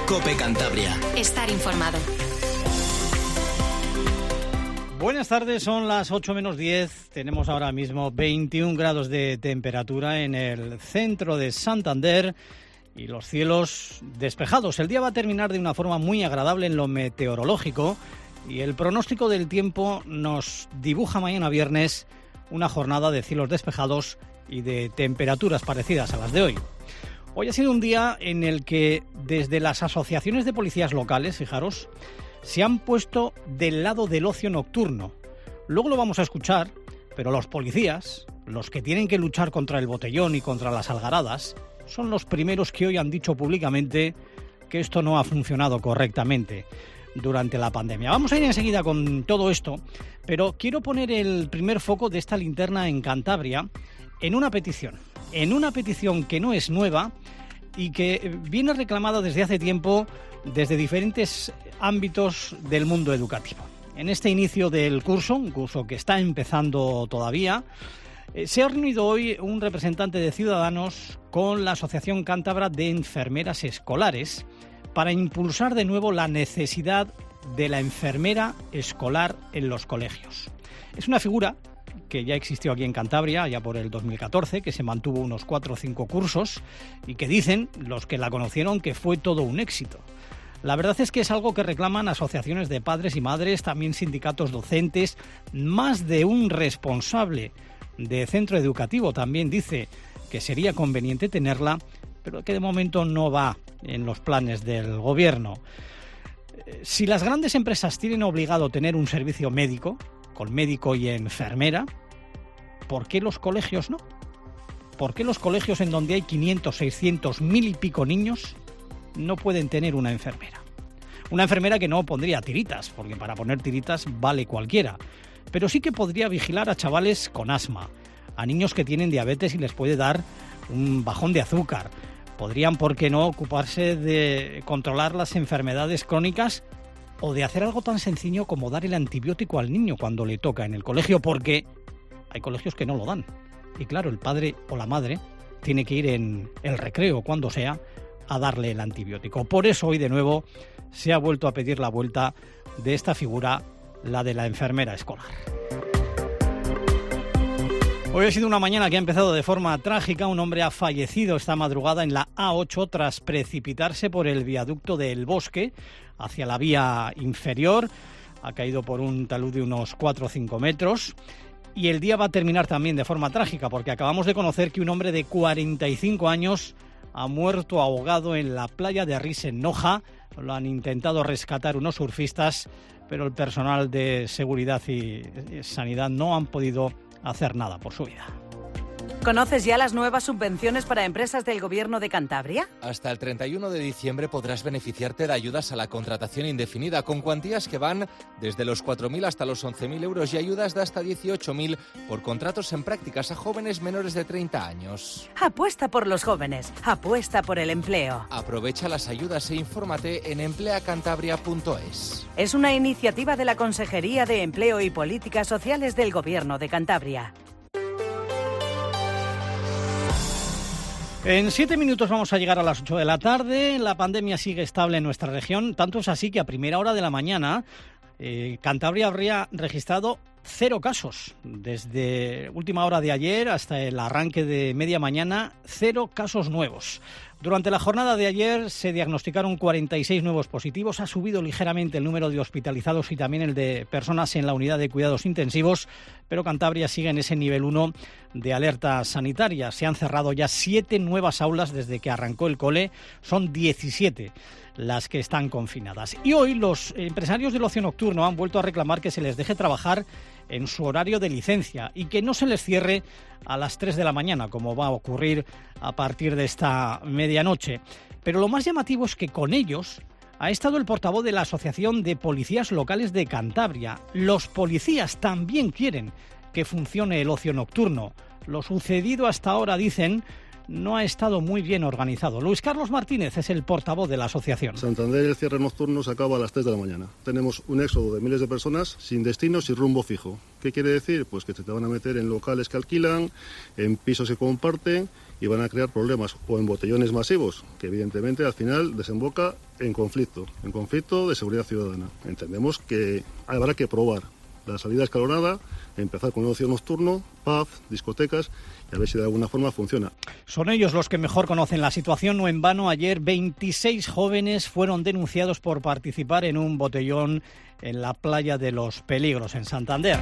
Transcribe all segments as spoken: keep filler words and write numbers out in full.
COPE Cantabria. Estar informado. Buenas tardes, son las ocho menos diez. Tenemos ahora mismo veintiún grados de temperatura en el centro de Santander y los cielos despejados. El día va a terminar de una forma muy agradable en lo meteorológico y el pronóstico del tiempo nos dibuja mañana viernes una jornada de cielos despejados y de temperaturas parecidas a las de hoy. Hoy ha sido un día en el que desde las asociaciones de policías locales, fijaros, se han puesto del lado del ocio nocturno. Luego lo vamos a escuchar, pero los policías, los que tienen que luchar contra el botellón y contra las algaradas, son los primeros que hoy han dicho públicamente que esto no ha funcionado correctamente durante la pandemia. Vamos a ir enseguida con todo esto, pero quiero poner el primer foco de esta linterna en Cantabria en una petición, en una petición que no es nueva y que viene reclamada desde hace tiempo desde diferentes ámbitos del mundo educativo. En este inicio del curso, un curso que está empezando todavía, eh, se ha reunido hoy un representante de Ciudadanos con la Asociación Cántabra de Enfermeras Escolares para impulsar de nuevo la necesidad de la enfermera escolar en los colegios. Es una figura que ya existió aquí en Cantabria, ya por el dos mil catorce, que se mantuvo unos cuatro o cinco cursos y que dicen los que la conocieron que fue todo un éxito. La verdad es que es algo que reclaman asociaciones de padres y madres, también sindicatos docentes, más de un responsable de centro educativo también dice que sería conveniente tenerla, pero que de momento no va en los planes del gobierno. Si las grandes empresas tienen obligado tener un servicio médico, con médico y enfermera, ¿por qué los colegios no? ¿Por qué los colegios en donde hay quinientos, seiscientos, mil y pico niños no pueden tener una enfermera? Una enfermera que no pondría tiritas, porque para poner tiritas vale cualquiera, pero sí que podría vigilar a chavales con asma, a niños que tienen diabetes y les puede dar un bajón de azúcar. Podrían, ¿por qué no?, ocuparse de controlar las enfermedades crónicas o de hacer algo tan sencillo como dar el antibiótico al niño cuando le toca en el colegio, porque hay colegios que no lo dan. Y claro, el padre o la madre tiene que ir en el recreo, cuando sea, a darle el antibiótico. Por eso hoy de nuevo se ha vuelto a pedir la vuelta de esta figura, la de la enfermera escolar. Hoy ha sido una mañana que ha empezado de forma trágica. Un hombre ha fallecido esta madrugada en la A ocho tras precipitarse por el viaducto del Bosque hacia la vía inferior. Ha caído por un talud de unos cuatro o cinco metros. Y el día va a terminar también de forma trágica, porque acabamos de conocer que un hombre de cuarenta y cinco años ha muerto ahogado en la playa de Arís, en Noja. Lo han intentado rescatar unos surfistas, pero el personal de seguridad y sanidad no han podido hacer nada por su vida. ¿Conoces ya las nuevas subvenciones para empresas del Gobierno de Cantabria? Hasta el treinta y uno de diciembre podrás beneficiarte de ayudas a la contratación indefinida con cuantías que van desde los cuatro mil hasta los once mil euros y ayudas de hasta dieciocho mil por contratos en prácticas a jóvenes menores de treinta años. Apuesta por los jóvenes, apuesta por el empleo. Aprovecha las ayudas e infórmate en emplea cantabria punto es. Es una iniciativa de la Consejería de Empleo y Políticas Sociales del Gobierno de Cantabria. En siete minutos vamos a llegar a las ocho de la tarde. La pandemia sigue estable en nuestra región. Tanto es así que a primera hora de la mañana eh, Cantabria habría registrado cero casos. Desde última hora de ayer hasta el arranque de media mañana, cero casos nuevos. Durante la jornada de ayer se diagnosticaron cuarenta y seis nuevos positivos. Ha subido ligeramente el número de hospitalizados y también el de personas en la unidad de cuidados intensivos, pero Cantabria sigue en ese nivel uno de alerta sanitaria. Se han cerrado ya siete nuevas aulas desde que arrancó el cole. Son diecisiete las que están confinadas. Y hoy los empresarios del ocio nocturno han vuelto a reclamar que se les deje trabajar en su horario de licencia y que no se les cierre a las tres de la mañana, como va a ocurrir a partir de esta medianoche. Pero lo más llamativo es que con ellos ha estado el portavoz de la Asociación de Policías Locales de Cantabria. Los policías también quieren que funcione el ocio nocturno. Lo sucedido hasta ahora, dicen, no ha estado muy bien organizado. Luis Carlos Martínez es el portavoz de la asociación. Santander, el cierre nocturno se acaba a las tres de la mañana. Tenemos un éxodo de miles de personas sin destino, sin rumbo fijo. ¿Qué quiere decir? Pues que se te van a meter en locales que alquilan, en pisos que comparten y van a crear problemas o en botellones masivos, que evidentemente al final desemboca en conflicto, en conflicto de seguridad ciudadana. Entendemos que habrá que probar la salida escalonada, empezar con un ocio nocturno, pub, discotecas, y a ver si de alguna forma funciona. Son ellos los que mejor conocen la situación. No en vano, ayer veintiséis jóvenes fueron denunciados por participar en un botellón en la playa de Los Peligros, en Santander.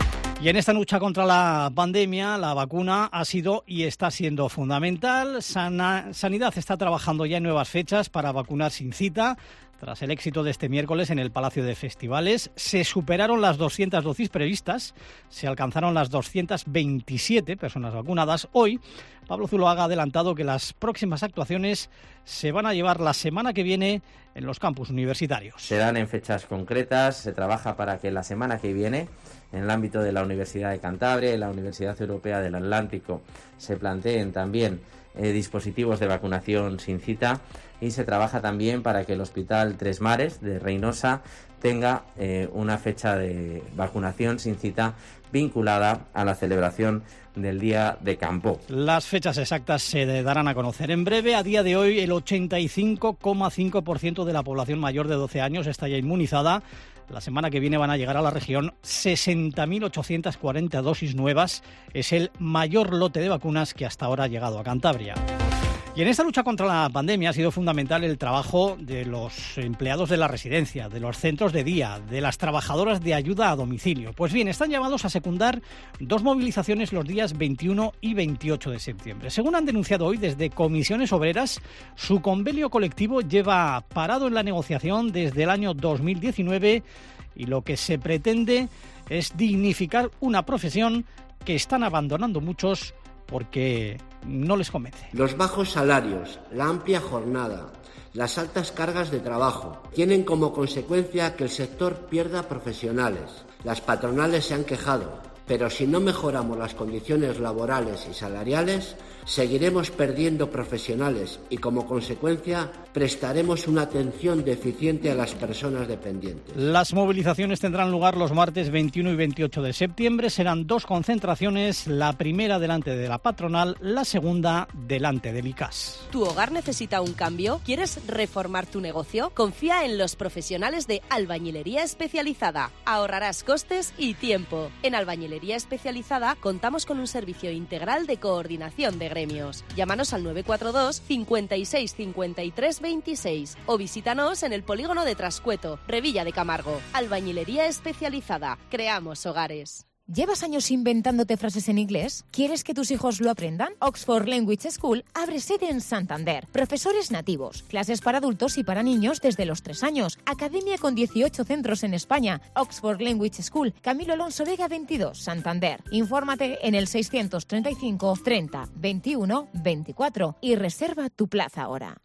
Y en esta lucha contra la pandemia, la vacuna ha sido y está siendo fundamental. Sana, Sanidad está trabajando ya en nuevas fechas para vacunar sin cita. Tras el éxito de este miércoles en el Palacio de Festivales, se superaron las doscientas dosis previstas, se alcanzaron las doscientas veintisiete personas vacunadas. Hoy, Pablo Zuloaga ha adelantado que las próximas actuaciones se van a llevar la semana que viene en los campus universitarios. Se dan en fechas concretas, se trabaja para que la semana que viene, en el ámbito de la Universidad de Cantabria y la Universidad Europea del Atlántico, se planteen también eh, dispositivos de vacunación sin cita, y se trabaja también para que el Hospital Tres Mares de Reynosa tenga eh, una fecha de vacunación sin cita vinculada a la celebración del Día de Campo. Las fechas exactas se darán a conocer en breve. A día de hoy, el ochenta y cinco coma cinco por ciento de la población mayor de doce años está ya inmunizada. La semana que viene van a llegar a la región sesenta mil ochocientas cuarenta dosis nuevas. Es el mayor lote de vacunas que hasta ahora ha llegado a Cantabria. Y en esta lucha contra la pandemia ha sido fundamental el trabajo de los empleados de la residencia, de los centros de día, de las trabajadoras de ayuda a domicilio. Pues bien, están llamados a secundar dos movilizaciones los días veintiuno y veintiocho de septiembre. Según han denunciado hoy desde Comisiones Obreras, su convenio colectivo lleva parado en la negociación desde el año dos mil diecinueve y lo que se pretende es dignificar una profesión que están abandonando muchos porque no les convence. Los bajos salarios, la amplia jornada, las altas cargas de trabajo tienen como consecuencia que el sector pierda profesionales. Las patronales se han quejado, pero si no mejoramos las condiciones laborales y salariales, seguiremos perdiendo profesionales y, como consecuencia, prestaremos una atención deficiente a las personas dependientes. Las movilizaciones tendrán lugar los martes veintiuno y veintiocho de septiembre. Serán dos concentraciones, la primera delante de la patronal, la segunda delante del I C A S. ¿Tu hogar necesita un cambio? ¿Quieres reformar tu negocio? Confía en los profesionales de Albañilería Especializada. Ahorrarás costes y tiempo. En Albañilería Especializada contamos con un servicio integral de coordinación de gremios. Llámanos al nueve cuatro dos, cincuenta y seis, cincuenta y tres, veintiséis o visítanos en el polígono de Trascueto, Revilla de Camargo. Albañilería Especializada. Creamos hogares. ¿Llevas años inventándote frases en inglés? ¿Quieres que tus hijos lo aprendan? Oxford Language School abre sede en Santander. Profesores nativos, clases para adultos y para niños desde los tres años. Academia con dieciocho centros en España. Oxford Language School, Camilo Alonso Vega veintidós, Santander. Infórmate en el seiscientos treinta y cinco, treinta, veintiuno, veinticuatro y reserva tu plaza ahora.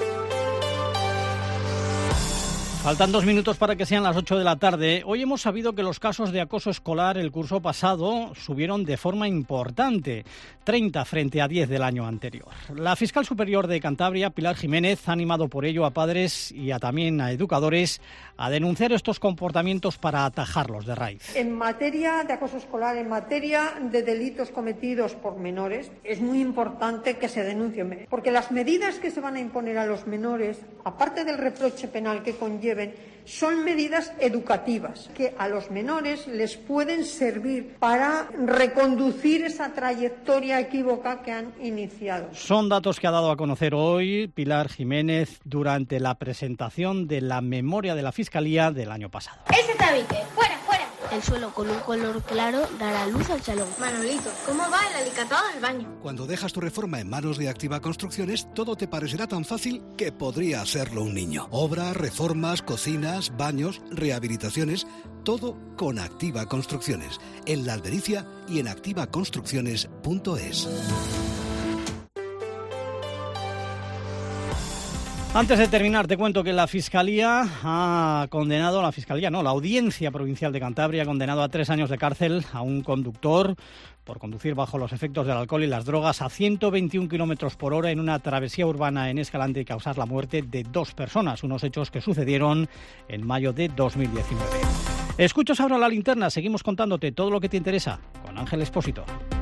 Faltan dos minutos para que sean las ocho de la tarde. Hoy hemos sabido que los casos de acoso escolar el curso pasado subieron de forma importante, treinta frente a diez del año anterior. La fiscal superior de Cantabria, Pilar Jiménez, ha animado por ello a padres y a, también a educadores a denunciar estos comportamientos para atajarlos de raíz. En materia de acoso escolar, en materia de delitos cometidos por menores, es muy importante que se denuncien, porque las medidas que se van a imponer a los menores, aparte del reproche penal que conlleva, son medidas educativas que a los menores les pueden servir para reconducir esa trayectoria equívoca que han iniciado. Son datos que ha dado a conocer hoy Pilar Jiménez durante la presentación de la memoria de la Fiscalía del año pasado. Ese tabique, fuera, fuera. El suelo con un color claro dará luz al salón. Manolito, ¿cómo va el alicatado del baño? Cuando dejas tu reforma en manos de Activa Construcciones, todo te parecerá tan fácil que podría hacerlo un niño. Obras, reformas, cocinas, baños, rehabilitaciones, todo con Activa Construcciones. En La Albericia y en activa construcciones punto es. Antes de terminar, te cuento que la Fiscalía ha condenado, la Fiscalía no, la Audiencia Provincial de Cantabria ha condenado a tres años de cárcel a un conductor por conducir bajo los efectos del alcohol y las drogas a ciento veintiún kilómetros por hora en una travesía urbana en Escalante y causar la muerte de dos personas, unos hechos que sucedieron en mayo de dos mil diecinueve. Escuchas ahora La Linterna, seguimos contándote todo lo que te interesa con Ángel Expósito.